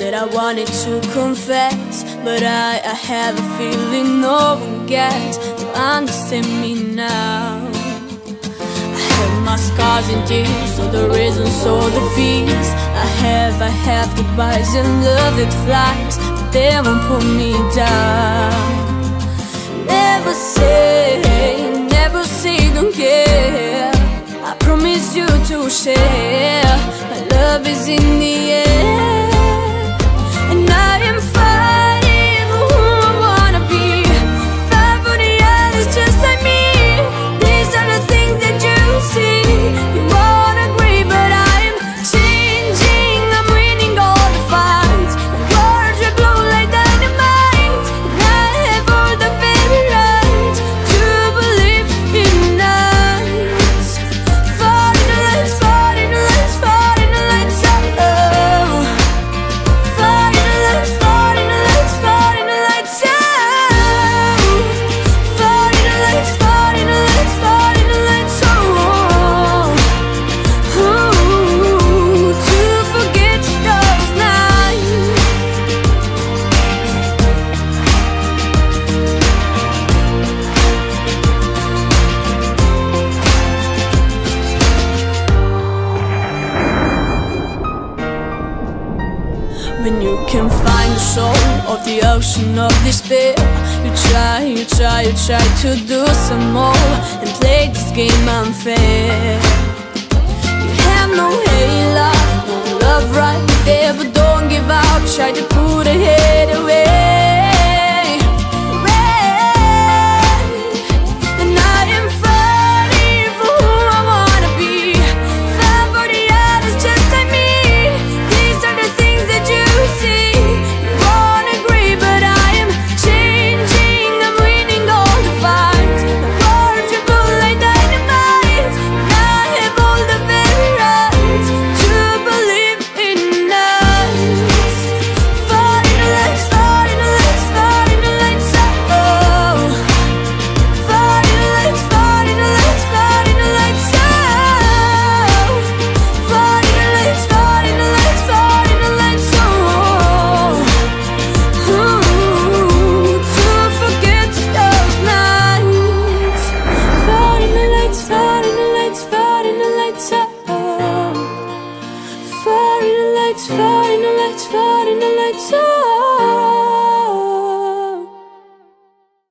that I wanted to confess, but I have a feeling no one gets to understand me now. I have my scars and tears, all the reasons, all the fears. I have goodbyes and love that flies, but they won't pull me down. Never say don't care. I promise you to share. My love is in the air, and I am fighting for who I wanna be. Fight for the others just like me. These are the things that you see. You won't agree, but I'm changing. I'm winning all the fights. My words are glue like dynamite, and I have all the very right to believe in us. Fight in the lights, fight in the lights, fight in the lights, oh. Fight in the lights, fight in the lights, fight in the lights, oh. Fight in the lights, fight in the lights, fight in the lights, oh. Ooh, to forget those nights. When you can find the soul of the ocean of despair, you try to do some more and play this game unfair. You have no hate, love, no love right there, but don't give up, try to put a head away.